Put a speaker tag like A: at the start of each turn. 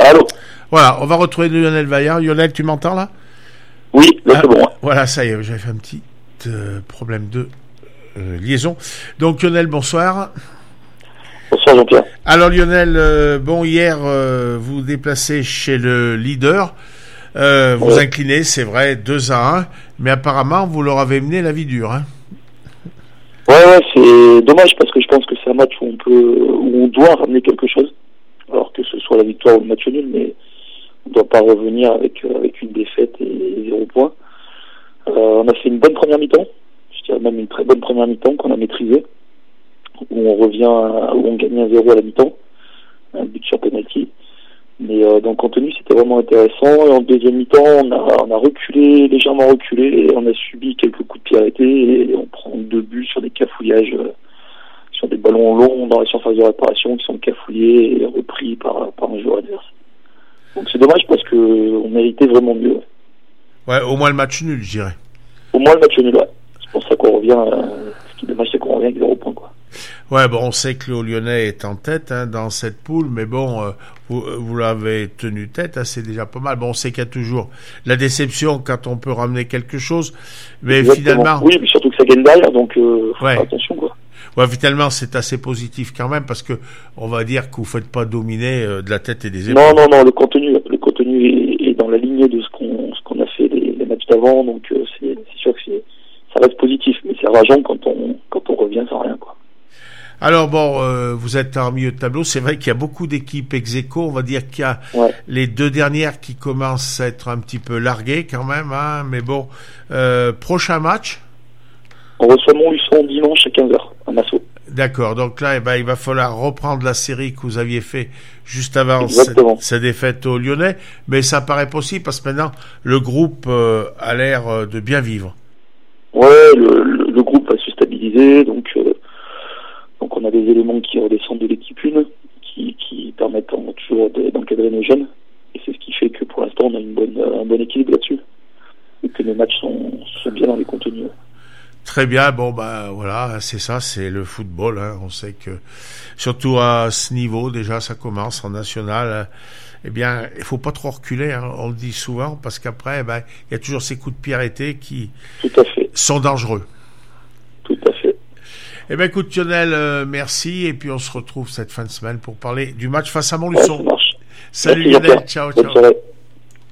A: Allô.
B: Voilà, on va retrouver Lionel Vaillard. Lionel, tu m'entends là?
A: Oui, là c'est bon.
B: Voilà, ça y est, j'avais fait un petit problème de liaison. Donc Lionel, bonsoir.
A: Bonsoir Jean-Pierre.
B: Alors Lionel, hier, vous vous déplacez chez le leader. Vous inclinez, c'est vrai, 2-1, mais apparemment, vous leur avez mené la vie dure. Hein.
A: Ouais, c'est dommage parce que je pense que c'est un match où on doit ramener quelque chose. Alors que ce soit la victoire ou le match nul, mais on ne doit pas revenir avec une défaite et 0 points. On a fait une bonne première mi-temps, je dirais même une très bonne première mi-temps qu'on a maîtrisée, où on gagnait 1-0 à la mi-temps, un but sur penalty. Mais dans le contenu, c'était vraiment intéressant. Et en deuxième mi-temps, on a légèrement reculé, et on a subi quelques coups de pied arrêtés, et on prend 2 buts sur des cafouillages, sur des ballons longs dans la surface de réparation qui sont cafouillés et repris par un joueur adverse. Donc c'est dommage parce que on méritait vraiment mieux.
B: Ouais, au moins le match nul, je dirais.
A: Au moins le match nul, ouais. C'est pour ça qu'on revient. Ce qui est dommage, c'est qu'on revient avec 0 points, quoi.
B: Ouais, bon, on sait que le Lyonnais est en tête dans cette poule, mais bon, vous l'avez tenu tête, c'est déjà pas mal. Bon, on sait qu'il y a toujours la déception quand on peut ramener quelque chose, mais
A: Exactement.
B: finalement...
A: Oui, mais surtout que ça gagne derrière, donc faut
B: ouais.
A: faire attention, quoi.
B: Ouais, finalement, c'est assez positif quand même, parce que on va dire que vous faites pas dominer de la tête et des épaules.
A: Non, le contenu est dans la lignée de ce qu'on a fait les matchs d'avant, donc c'est sûr que ça reste positif, mais c'est rageant quand on revient sans rien, quoi.
B: Alors bon, vous êtes en milieu de tableau. C'est vrai qu'il y a beaucoup d'équipes ex-aequo. On va dire qu'il y a les 2 dernières qui commencent à être un petit peu larguées quand même. Hein, mais bon, prochain match.
A: On reçoit Montluçon dimanche à 15h à Massot.
B: D'accord. Donc là, il va falloir reprendre la série que vous aviez fait juste avant cette défaite au Lyonnais. Mais ça paraît possible parce que maintenant le groupe a l'air de bien vivre. Ouais,
A: le groupe va se stabiliser, donc on a des éléments qui redescendent de l'équipe 1, qui permettent toujours d'encadrer nos jeunes, et c'est ce qui fait que pour l'instant on a un bon équilibre là-dessus, et que nos matchs sont bien dans les contenus.
B: Très bien, bon voilà, c'est ça, c'est le football, hein. On sait que surtout à ce niveau, déjà ça commence en national, eh bien, il faut pas trop reculer, hein, on le dit souvent, parce qu'après, il y a toujours ces coups de pied arrêtés qui sont dangereux.
A: Tout à fait.
B: Eh bien, écoute, Lionel, merci, et puis on se retrouve cette fin de semaine pour parler du match face à Montluçon.
A: Ouais, ça marche.
B: Salut
A: merci,
B: Lionel, ciao.
A: Bonne soirée.